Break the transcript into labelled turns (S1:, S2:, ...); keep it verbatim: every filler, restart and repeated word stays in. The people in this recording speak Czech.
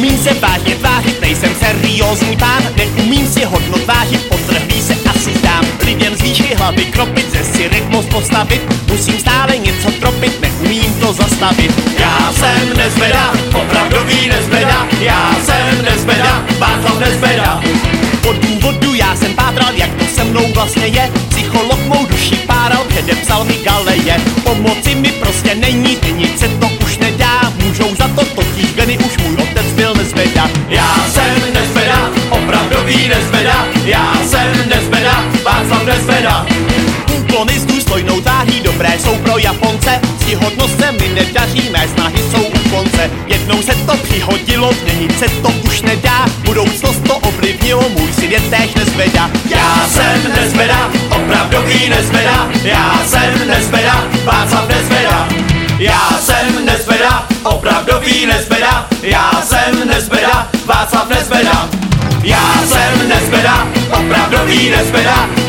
S1: Neumím se vážně tvářit, nejsem seriózní pán. Neumím si hodnot vážit, potrhlý se asi zdám. Lidem z výšky hlavy kropit, ze si rytmus postavit. Musím stále něco tropit, neumím to zastavit. Já jsem Nezbeda, opravdový Nezbeda. Já jsem Nezbeda, Václav Nezbeda. Od důvodu já jsem pátral, jak to se mnou vlastně je. Psycholog mou duši páral, předepsal mi galeje. Pomoci mi prostě není, změnit se to už nedá. Můžou za to totiž geny, už můj otec byl Nezbeda. Já jsem Nezbeda, opravdový Nezbeda. Já jsem Nezbeda, Václav Nezbeda. Úklony s důstojnou tváří dobré jsou pro Japonce. Ctihodnost se mi nedaří, mé snahy jsou u konce. Jednou se to přihodilo, změnit se to už nedá. Budoucnost to ovlivnilo, můj syn je též Nezbeda. Já jsem Nezbeda, opravdový Nezbeda. Já jsem Nezbeda, Václav Nezbeda. Já jsem Nezbeda, opravdový Nezbeda. Já jsem Nezbeda, Václav Nezbeda. Já jsem Nezbeda, opravdový Nezbeda.